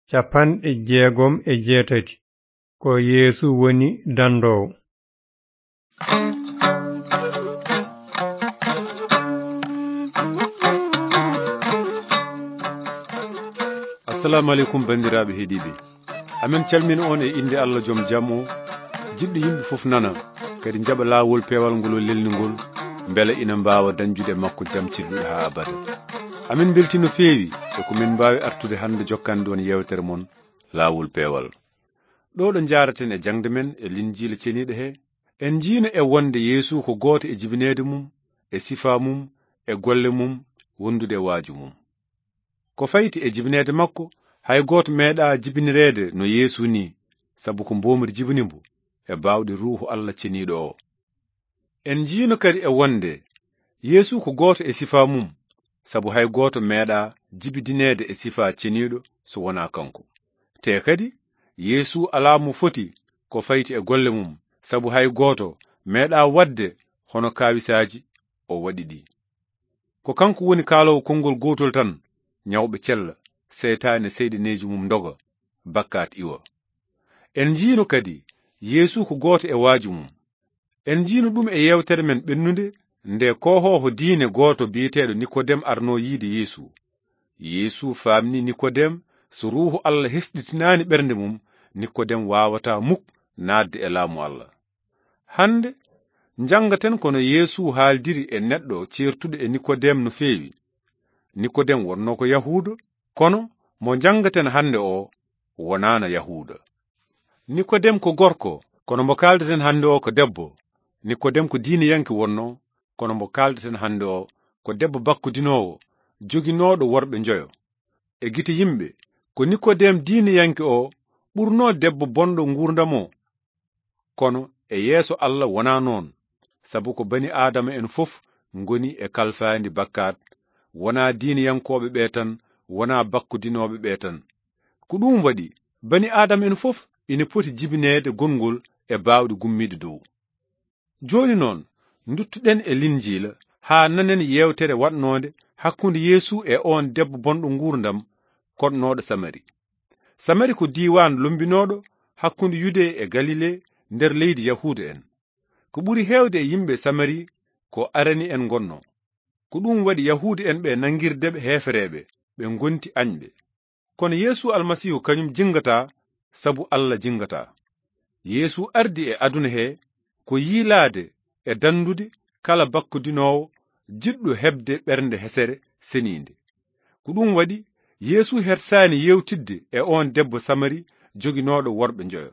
58 ko Yeesu woni dandowo. Assalamu alaikum bandiraɓe heeɗiɓe. Amen calmin on e inde Allah joom jam o, jiɗɗo yimɓe fof nana kadi jaɓa laawol pewal ngol lelnigol beele ina mbawa dañjude makko jam cilluɗo ha abada. Amin belti no feewi e ko min mbawi artude hande jokkande on yewtere mon laawol pewal. Ɗo ɗo jaraten e jangde men e linjiila ceniɗo he, en jiino e wonde Yeesu ko gooto e jibinede mum, e sifa mum, e golle mum, wondude e waaju mum. Ko fayti e jibinede makko, hay gooto meeɗa jibinirede no Yeesu ni, sabu ko mbomiri jibinimbo e bawɗe ruuhu Allah ceniɗo o. En jiino kadi e wonde Yeesu ko gooto e sifa mum, sabu hay gooto meeɗa jibidinede e sifa ceniɗo so wona kanko. Te kadi Yeesu ala mo foti ko fayti e golle mum, sabu hay gooto meeɗa wadde hono kawisaji o waɗi ɗi. Ko kanko woni kaalowo konngol gotol tan, nyawɓe cella, seytaane seyɗineji mum doga, bakkat iwa. En jiino kadi Yeesu ko gooto e waaju mum. En jiino ɗum e yewtere men ɓennunde nde kohoho diine gooto biyeteɗo Nikodem arno yiide Yeesu. Yeesu faamni Nikodem so ruuhu Allah hesɗitinani ɓernde mum, Nikodem wawata muk naatde e laamu Allah. Hande jangaten kono Yeesu haaldiri e neɗɗo ceertuɗo e Nikodem no feewi. Nikodem wonno ko Yahuuda, kono mo jangaten hande o wonana Yahuuda. Nikodem ko gorko, kono mo kaldeten hande o ko debbo. Nikodem ko diiniyanke wonno, kono mo kaldeten hande o ko debbo bakkudinowo, joginoɗo worɓe njoyo. E gite yimɓe, ko Nikodem diiniyanke o ɓurno debbo bonɗo ngurdamo. Kono e yeeso Allah wona noon, sabu ko bani Adama en fof ngoni e kalfandi bakkat, wona diiniyankoɓe ɓe tan, wona bakkudinoɓe ɓe tan. Ko ɗum waɗi bani Adama en fof ina poti jibinede gongol e bawɗe gummide dow. Joni noon duttuɗen e linjiila ha nanen yewtere watnode hakkunde Yeesu e on debbo bonɗo ngurdam konnoɗo Samari. Samari ko diwan lombinoɗo hakkunde Yude e Galile nder leydi Yahuda en. Ko ɓuri hewde e yimɓe Samari ko arani en gonno. Ko ɗum waɗi Yahuda en ɓe nangirdeɓe hefereɓe, ɓe gonti añɓe. Kono Yeesu almasihu kañum jingata, sabu Allah jingata. Yeesu ardi e aduna he ko yiilade e dandude kala bakkudinowo jiɗɗo hebde ɓernde hesere seninde. Ko ɗum waɗi Yeesu hersani yewtidde e on debbo Samari joginoɗo worɓe njoyo.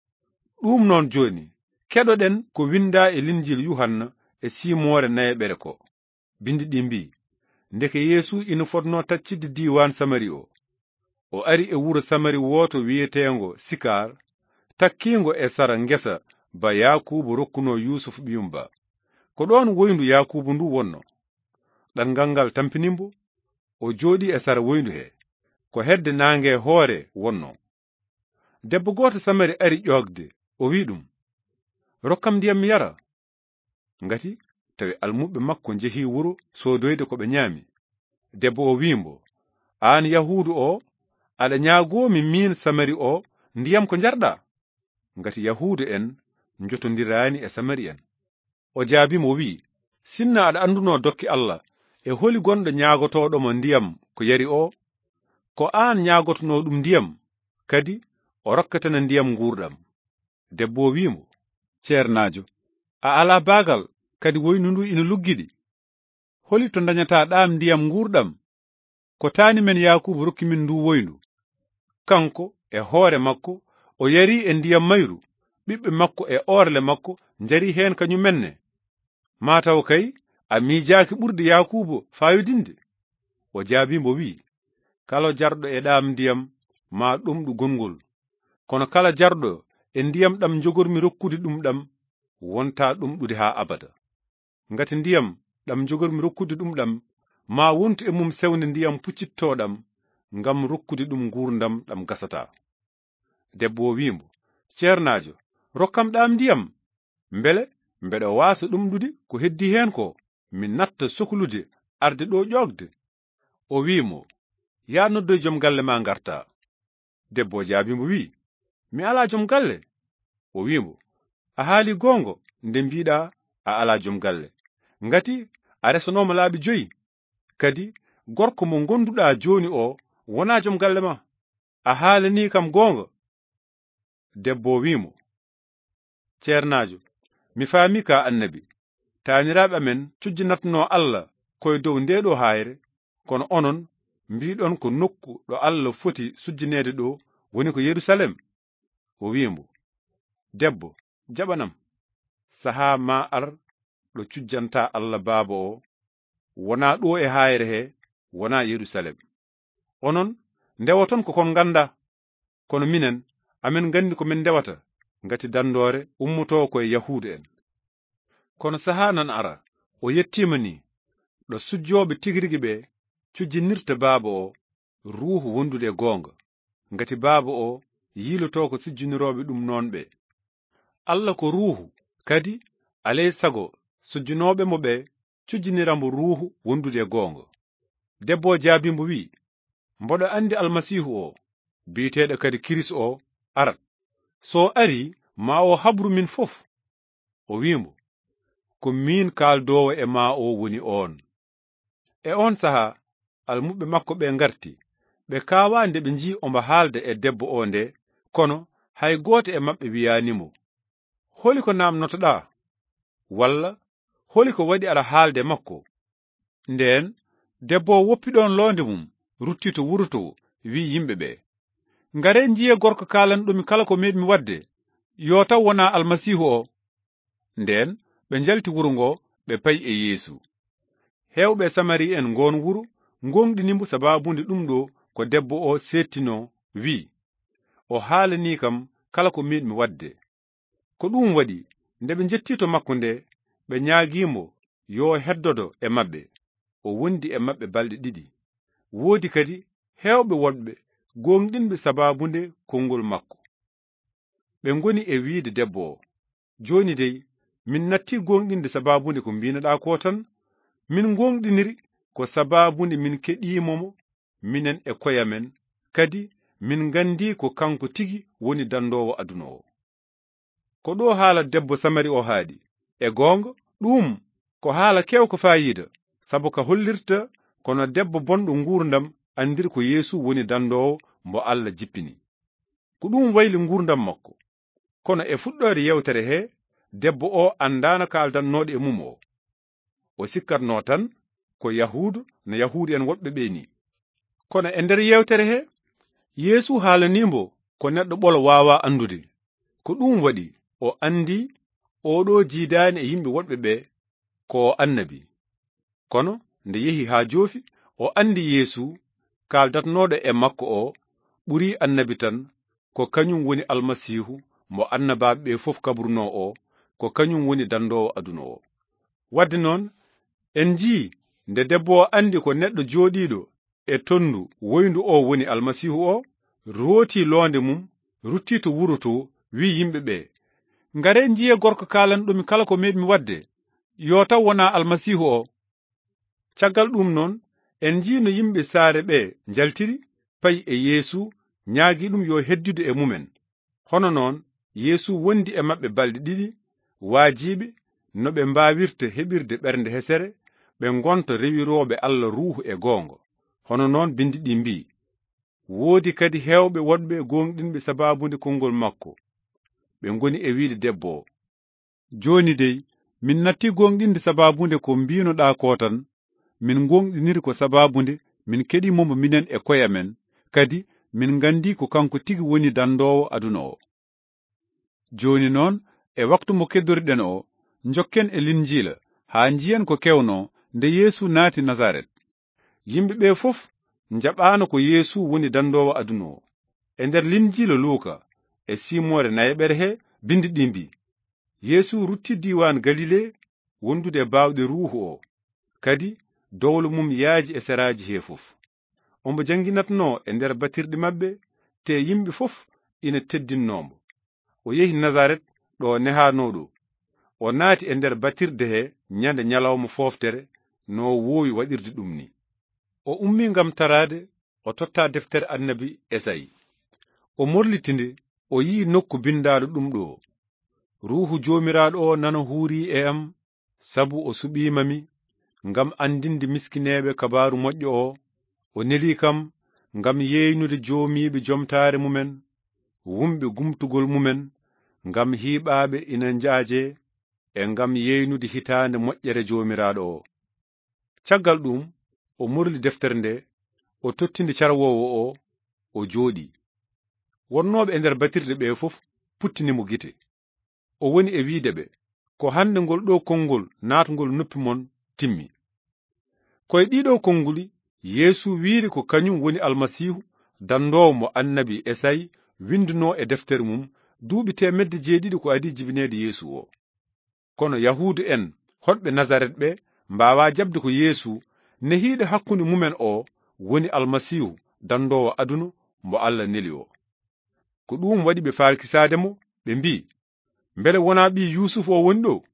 Ɗum noon joni keɗoɗen ko winda e linjil Yuhanna e simore nayeɓere ko. Bindi ɗi mbi, ndeke Yeesu ina fotno taccidde diwan Samari o. O ari e wuro Samari woto wiyetengo Sikar, takkingo e sara ngesa ba Yakubu rokkuno Yusufu ɓiyum ba. Ko ɗon woyndu Yakubu ndu wonno. Ɗangal ngal tampinimbo, o jooɗi e sara woyndu he, ko hedde nange hoore wonno. Debbo goto Samari ari ƴogde, o wi ɗum, rokkam ndiyam mi yara. Ngati tawi almuɓe makko jehi wuro sodoyde ko ɓe ñaami. Debbo o wimbo, an Yahudu o, aɗa ñaagomi min Samari o ndiyam ko jarɗa? Ngati Yahuda en jotondirani e Samari en. O jaabimo wi, sinna aɗa anduno dokki Allah, e holi gonɗo ñaagotoɗomo ndiyam ko yari o? Ko an ñaagotono ɗum ndiyam, kadi o rokkatana ndiyam ngurɗam. Debbo o wimo, ceernajo, a ala baagal, kadi woynu ndu ina luggiɗi. Holi to dañata ɗam ndiyam ngurɗam? Ko taani men Yakubu rokki min ndu woyndu. Kanko e hoore makko o yari e ndiyam mayru, ɓiɓɓe makko e orle makko njari hen kañumenne. Mataw kay a miijaaki ɓurde Yakubu fayodinde. O jaabimo wi, kala jarɗo e ɗam ndiyam ma ɗumɗu gongol, kono kala jarɗo e ndiyam ɗam jogormi rokkude ɗum ɗam wonta ɗumɗude ha abada. Ngati ndiyam ɗam jogormi rokkude ɗum ɗam ma wontu e mum sewnde ndiyam puccittoɗam ngam rokkude ɗum ngurdam ɗam gasata. Debbo o wimo, ceernajo, rokkam ɗam ndiyam, mbele mbeɗa wasa ɗumɗude ko heddi hen ko, min natta sohlude arde ɗo ƴogde. O wimo, ya noddoy joom galle ma garta. debbo jaabimo wi, mi ala joom galle. O wimo, a haali gongo nde mbiɗa a ala joom galle, ngati a resanoma laabi 5, kadi gorko mo gonduɗa joni o wona joom galle ma, a haalani kam gonga. Debbo wimo, ceernajo, mi faami ka annabi, taaniraaɓe amen cujjinatno Allah koye dow ndeɗo hayre, kono onon mbiɗon ko nokku ɗo Allah foti sujjineede ɗo woni ko Yerusalem. O wimo, debbo jaɓanam, saha ma ar ɗo cujjanta Allah baaba o wona ɗo e hayre he, wona Yerusalem. Onon ndewoton ko kon ganda, kono minen amen gandi ko min ndewata, ngati dandore ummuto koye Yahuda en. Kono saha nan ara o yettima ni ɗo sujjoɓe tigirigi ɓe cujjinirta baaba o ruuhu wondude gonga, ngati baaba o yiloto ko sujjiniroɓe ɗum non ɓe. Allah ko ruuhu, kadi alay sago sujjinoɓe mo ɓe cujjiniramo ruuhu wondude gonga. Debbo jaabimo wi, mboɗo andi almasihu o biiteɗo kadi Kiris o arat, so ari ma o habru min fof. O wimo, ko min kaldowo e ma o woni on. E on saha almuɓe makko ɓe ngarti, ɓe kawa nde ɓe nji omba haalde e debbo o nde, kono hay goto e maɓɓe wiyanimo, holi ko namnotoɗa, walla holi ko waɗi aɗa haalde makko. Nden debbo woppiɗon londe mum rutti to wuro to, wi yimɓe ɓe, ngare njiye gorko kalanɗomi kala ko meɗmi wadde, yo taw wona almasihu o. Nden ɓe jalti wuro ngo ɓe payi e Yeesu. Hewɓe Samari en ngon wuro gonɗinimo sababunde ɗum ɗo ko debbo o settino, wi, o haalani kam kala ko meɗmi wadde. Ko ɗum waɗi nde ɓe jetti to makko nde, ɓe ñaagimo yo heddodo e maɓɓe. O wondi e maɓɓe balɗe 2. Woodi kadi hewɓe wonɓe gonɗinɓe sababunde konngol makko. Ɓe ngoni e wiide debbo o, joni dey min natti gonɗinde sababunde ko mbinoɗa ko tan, min gonɗiniri ko sababunde min keɗimomo minen e koyamen, kadi min gandi ko kanko tigi woni dandowo aduna o. Ko ɗo haala debbo Samari o haaɗi, e gonga ɗum ko haala kewko fayida, sabu ka hollirta kono debbo bonɗo ngurdam andiri ko Yeesu woni dandowo mbo Allah jippini. Ko ɗum wayli ngurdam makko. Kono e fuɗɗode yewtere he, debbo o andana kaldannoɗo e mum o. O sikkatno tan ko Yahudu no Yahudu en woɓɓe ɓe ni. Kono e nder yewtere he, Yeesu haalanimbo ko neɗɗo ɓolo wawa andude. Ko ɗum waɗi o andi oɗo jiidani e yimɓe woɗɓe ɓe ko annabi. Kono nde yehi ha joofi, o andi Yeesu kaldatnoɗo e makko o ɓuri annabi tan, ko kañum woni almasihu mo annabaɓe ɓe fof kaburno o, ko kañum woni dandowo aduna o. Wadde noon en ji nde debbo o andi ko neɗɗo jooɗiɗo e tondu woyndu o woni almasihu o, rooti londe mum, rutti to wuro to, wi yimɓe ɓe, ngare njiye gorko kalanɗomi kala ko meɗmi wadde, yo taw wona almasihu o. Caggal ɗum noon en ji no yimɓe saare ɓe jaltiri payi e Yeesu, ñaagi ɗum yo heddude e mumen. Hono noon Yeesu wondi e maɓɓe balɗe 2, waajiɓe no ɓe mbawirta heɓirde ɓernde hesere, ɓe gonta rewiroɓe Allah ruuhu e gonga. Hono noon bindi ɗi mbi, woodi kadi hewɓe wonɓe gonɗinɓe sababunde konngol makko. Ɓe ngoni e wiide debbo o, joni dey min natti gonɗinde sababunde ko mbinoɗa ko tan, min gonɗiniri ko sababunde min keɗimomo minen e koyamen, kadi min gandi ko kanko tigi woni dandowo aduna o. Joni noon e waktu mo keddoriɗen o, jokken e Linjila ha jiyen ko kewno nde Yeesu naati Nazaret. Yimɓe ɓe fof jaɓano ko Yeesu woni dandowo aduna o. E nder Linjila Luuka e simore nayeɓere he, bindi ɗi mbi, Yeesu rutti diwan Galile wondude bawɗe ruuhu o, kadi dowlo mum yaaji e seraji he fof. Ombo janginatno e nder batirɗe maɓɓe, te yimɓe fof ina teddinnombo. O yehi Nazaret ɗo nehanoɗo. O naati e nder batirde he nyande nyalawma foftere, no wowi waɗirde ɗum ni. O ummi ngam tarade, o totta deftere annabi Esayi. o morlitinde o yi nokku bindaɗo ɗum ɗo: ruhu jomiraɗo o nana huuri e am, sabu o suɓimami ngam andinde miskineɓe kabaru moƴƴo o neli kam ngam yeynude joomiɓe jomtare mumen, wumɓe gumtugol mumen, ngam hiɓaɓe ina jaaje, e ngam yeynude hitande moƴƴere jomiraɗo o. Caggal ɗum o morli deftere nde, o tottinde carwowo o jooɗi. Wonnoɓe e nder batirde ɓe fof puttinimo gite. O woni e wiide ɓe, ko hande ngol ɗo konngol natgol noppi mon timmi. Koye ɗiɗo konnguli Yeesu wiiri ko kañum woni almasihu dandowo mo annabi Esayi winduno e deftere mum duuɓi 700 ko adi jibinede Yeesu o. Kono Yahudu en hoɗɓe Nazaret ɓe mbawa jabde ko Yeesu nehiiɗo hakkunde mumen o woni almasihu dandowo aduna mo Allah neli o. Ko ɗum waɗi ɓe farkisademo, ɓe mbi, mbele wona ɓi Yusuf o woni ɗo?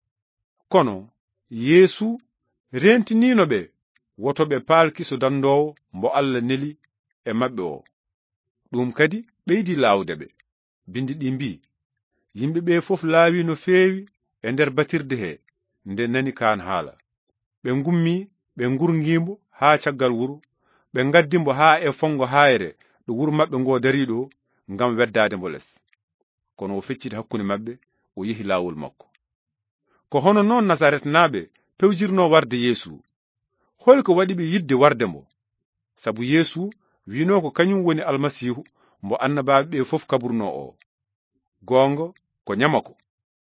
Kono Yeesu rentinino ɓe woto ɓe palkiso dandowo mo Allah neli e maɓɓe o. Ɗum kadi ɓeydi laawde ɓe. Bindi ɗi mbi, yimɓe ɓe fof laawi no feewi e nder batirde he nde nani kan haala. Ɓe gummi, ɓe gurgimo haa caggal wuro, ɓe gaddimo haa e fongo hayre ɗo wuro maɓɓe ngo dariɗo ngam weddade mo les. Kono o fecciti hakkunde maɓɓe, o yehi laawol makko. Ko hono noon Nasaret naaɓe pewjirno warde Yeesu. Holi ko waɗi ɓe yidde warde mo? Sabu Yeesu wino ko kañum woni almasihu mo annabaɓe ɓe fof kaburno o. Gonga ko nyamako.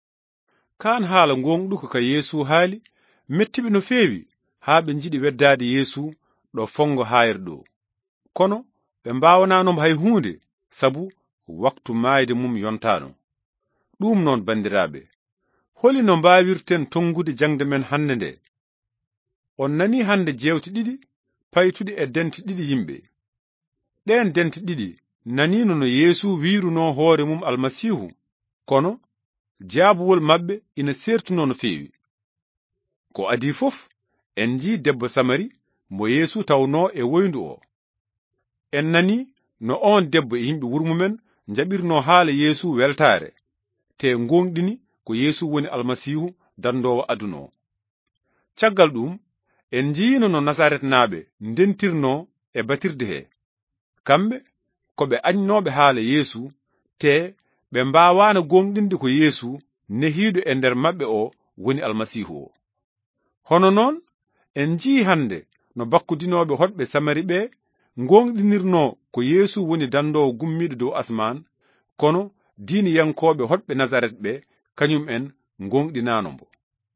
Kan haala gonɗuko ka Yeesu haali mettiɓe no feewi haa ɓe jiɗi weddade Yeesu ɗo fongo hayre ɗo. Kono ɓe mbawananomo hay hunde, sabu waktu maayde mum yontano. Ɗum noon bandiraɓe, holi no mbawirten tongude jangde men hande nde? On nani hande jewte ɗiɗi paytude e dente ɗiɗi yimɓe. Ɗen dente ɗiɗi nanino no Yeesu wiruno hoore mum almasihu, kono jaabuwol maɓɓe ina sertuno no feewi. Ko adi fof en ji debbo Samari mo Yeesu tawno e woyndu o. En nani no on debbo e yimɓe wurmumen jaɓirno haala Yeesu weltare, te gonɗini ko Yeesu woni almasihu dandowo aduna o. Caggal ɗum en jiino no Nasaret naaɓe ndentirno e batirde he. Kamɓe ko ɓe añnoɓe haala Yeesu, te ɓe mbawana gonɗinde ko Yeesu nehiiɗo e nder maɓɓe o woni almasihu o. Hono noon en jii hande no bakkudinoɓe hoɗɓe Samari ɓe gonɗinirno ko Yeesu woni dandowo gummiɗo dow asman, kono diiniyankoɓe hoɗɓe Nasaret ɓe kañum en gonɗinano mbo.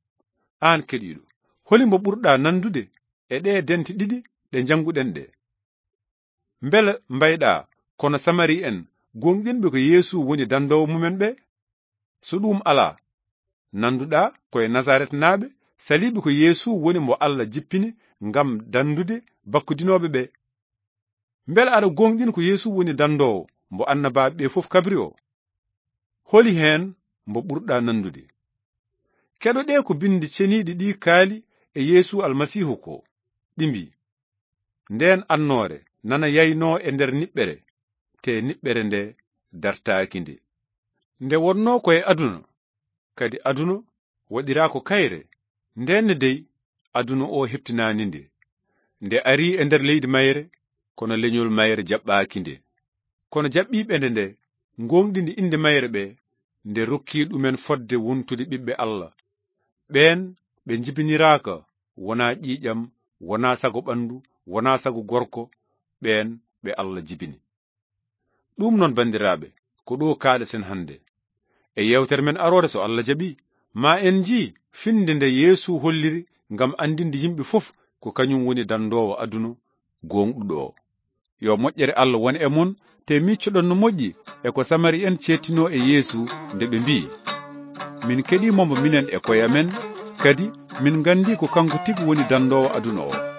An keɗiɗo, holi mbo ɓurɗa nandude e ɗe dente ɗiɗi ɗe janguɗen ɗe? Mbele mbayɗa kono Samari en gonɗinɓe ko Yeesu woni dandowo mumen ɓe? So ɗum ala, nanduɗa koye Nasaret naaɓe saliɓe ko Yeesu woni mo Allah jippini ngam dandude bakkudinoɓe ɓe. Mbele aɗa gonɗini ko Yeesu woni dandowo mbo annabaɓe ɓe fof kabri o? Holi hen mbo ɓurɗa nandude? Keɗo ɗe ko bindi ceniɗi ɗi kaali e Yeesu almasihu ko, ɗi mbi, nden annore nana yayno e nder niɓɓere, te niɓɓere nde dartaaki nde. Nde wonno koye aduna, kadi aduna waɗira ko kayre, ndenne dey aduna o heptinani nde. Nde ari e nder leydi mayre, kono leñol mayre jaɓɓaaki nde. Kono jaɓɓiɓe nde gonɗinde inde mayre ɓe, nde rokki ɗumen fodde wontude ɓiɓɓe Allah. Ɓen ɓe jibiniraka wona ƴiƴam, wona sago ɓandu, wona sago gorko, ɓen ɓe Allah jibini. Ɗum noon bandiraɓe, ko ɗo kaɗeten hande. E yewtere men arore so Allah jaɓi, ma en ji finde nde Yeesu holliri ngam andinde yimɓe fof ko kañum woni dandowo aduna gonɗuɗo o. Yo moƴƴere Allah won e mon, te miccoɗon no moƴƴi e ko Samari en cettino e Yeesu nde ɓe mbi, min keɗimomo minen e koye amen, kadi min gandi ko kanko tigi woni dandowo aduna o.